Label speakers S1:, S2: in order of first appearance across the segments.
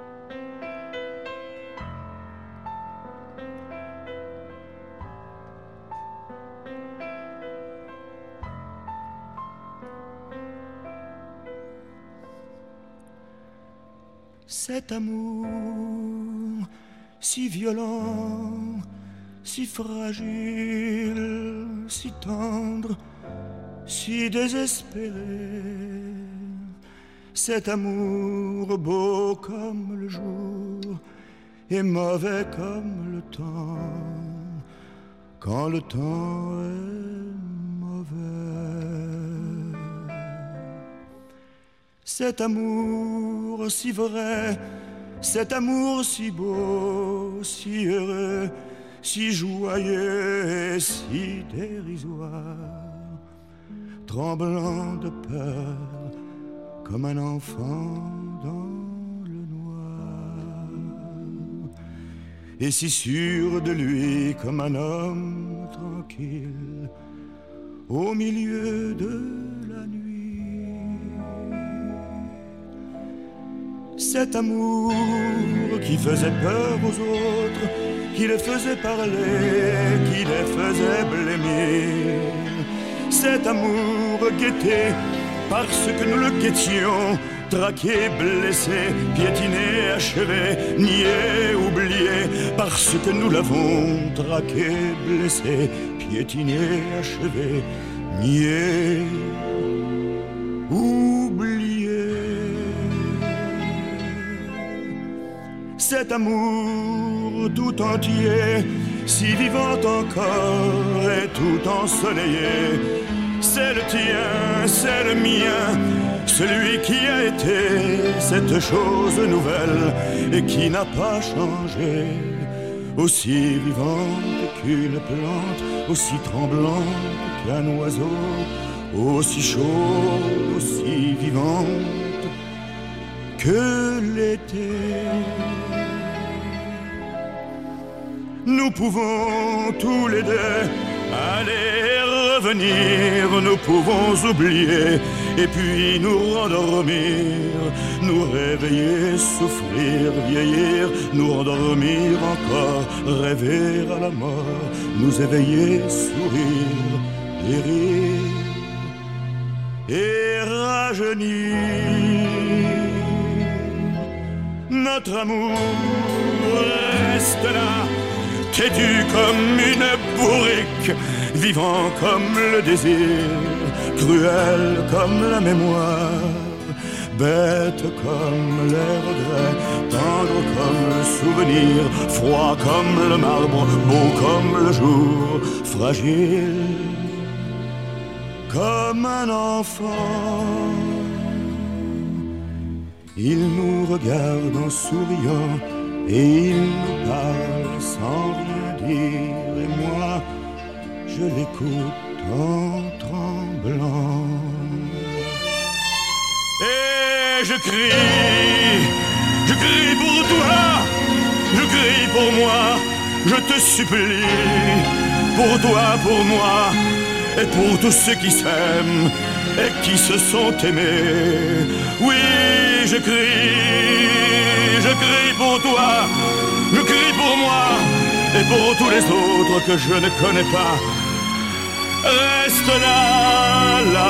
S1: Cet amour si violent, si fragile, si tendre, si désespéré, cet amour beau comme le jour et mauvais comme le temps, quand le temps est mauvais. Cet amour si vrai, cet amour si beau, si heureux, si joyeux et si dérisoire, tremblant de peur comme un enfant dans le noir, et si sûr de lui comme un homme tranquille au milieu de la nuit. Cet amour qui faisait peur aux autres, qui les faisait parler, qui les faisait blêmir. Cet amour guetté parce que nous le guettions, traqué, blessé, piétiné, achevé, nié, oublié, parce que nous l'avons traqué, blessé, piétiné, achevé, nié, oublié. Cet amour tout entier, si vivant encore et tout ensoleillé, c'est le tien, c'est le mien, celui qui a été cette chose nouvelle et qui n'a pas changé, aussi vivante qu'une plante, aussi tremblante qu'un oiseau, aussi chaude, aussi vivante que l'été. Nous pouvons tous les deux aller et revenir, nous pouvons oublier et puis nous rendormir, nous réveiller, souffrir, vieillir, nous endormir encore, rêver à la mort, nous éveiller, sourire et rire et rajeunir. Notre amour reste là, têtu comme une bourrique, vivant comme le désir, cruel comme la mémoire, bête comme les regrets, tendre comme le souvenir, froid comme le marbre, beau comme le jour, fragile comme un enfant. Il nous regarde en souriant et il nous parle sans rien dire, et moi je l'écoute en tremblant. Et je crie pour toi, je crie pour moi, je te supplie, pour toi, pour moi, et pour tous ceux qui s'aiment et qui se sont aimés. Oui, je crie pour toi, je crie pour moi, et pour tous les autres que je ne connais pas. Reste là, là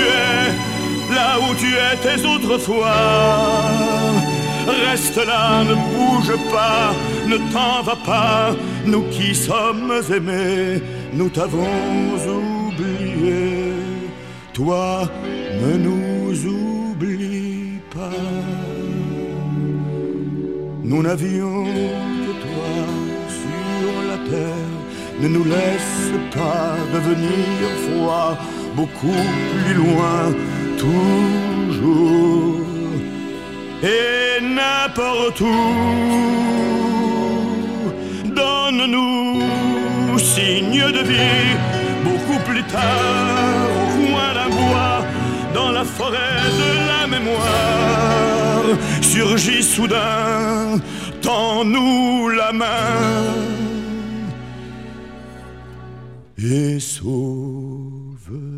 S1: où tu étais autrefois. Reste là, ne bouge pas, ne t'en va pas. Nous qui sommes aimés, nous t'avons oublié. Toi, ne nous oublie pas. Nous n'avions que toi sur la terre. Ne nous laisse pas devenir froid, beaucoup plus loin, toujours. Et n'importe où, donne-nous signe de vie, beaucoup plus tard, au coin d'un bois, dans la forêt de la mémoire, surgit soudain, tends-nous la main et sauve.